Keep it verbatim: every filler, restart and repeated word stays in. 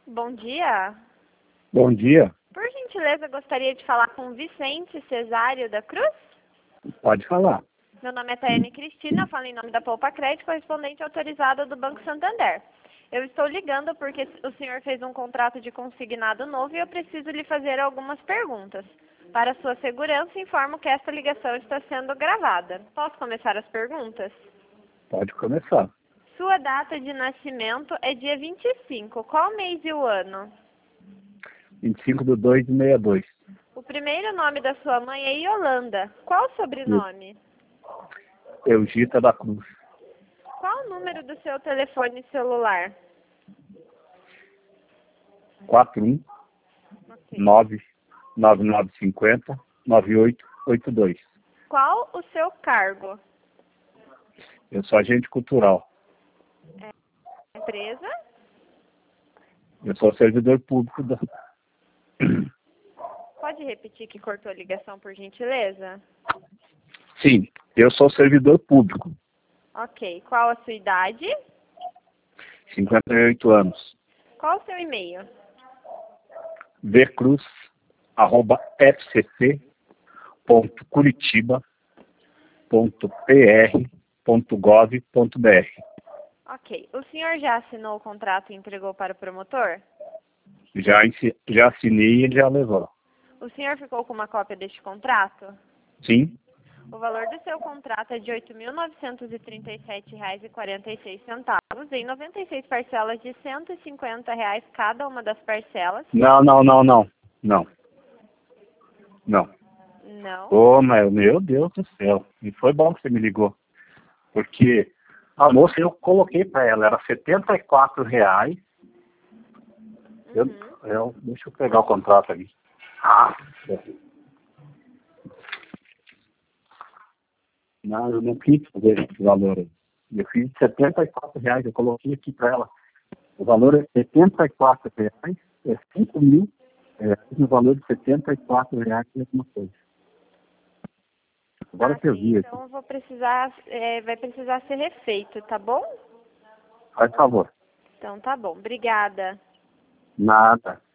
Bom dia. Bom dia. Por gentileza, gostaria de falar com Vicente Cesário da Cruz? Pode falar. Meu nome é Tayane Cristina, eu falo em nome da Poupa Crédito, correspondente autorizada do Banco Santander. Eu estou ligando porque o senhor fez um contrato de consignado novo e eu preciso lhe fazer algumas perguntas. Para sua segurança, informo que esta ligação está sendo gravada. Posso começar as perguntas? Pode começar. Sua data de nascimento é dia vinte e cinco. Qual mês e o ano? vinte e cinco de dois de sessenta e dois. O primeiro nome da sua mãe é Yolanda. Qual o sobrenome? Eugita da Cruz. Qual o número do seu telefone celular? quatro um Ok. nove nove nove cinco zero nove oito oito dois. Qual o seu cargo? Eu sou agente cultural. Empresa? Eu sou servidor público da... Pode repetir que cortou a ligação, por gentileza? Sim, eu sou servidor público. Ok. Qual a sua idade? cinquenta e oito anos. Qual o seu e-mail? vcruz arroba f c c ponto curitiba ponto p r ponto gov ponto b r. Ok. O senhor já assinou o contrato e entregou para o promotor? Já, ensi- já assinei e ele já levou. O senhor ficou com uma cópia deste contrato? Sim, O valor do seu contrato é de oito mil novecentos e trinta e sete reais e quarenta e seis centavos, em noventa e seis parcelas de cento e cinquenta reais cada uma das parcelas. não, não, não, não, não, não. Não. Ô, mas, meu Deus do céu, e foi bom que você me ligou, porque a moça eu coloquei para ela, era setenta e quatro reais, eu, Uhum. eu, deixa eu pegar o contrato ali. Ah, não, eu não quis fazer esse valor aí. Eu fiz setenta e quatro reais, eu coloquei aqui para ela. O valor é setenta e quatro reais, é cinco mil reais, no valor de setenta e quatro reais e alguma coisa. Agora Ah, que eu sim. vi aqui, Então eu vou precisar, é, vai precisar ser refeito, tá bom? faz favor. Então tá bom. Obrigada. Nada.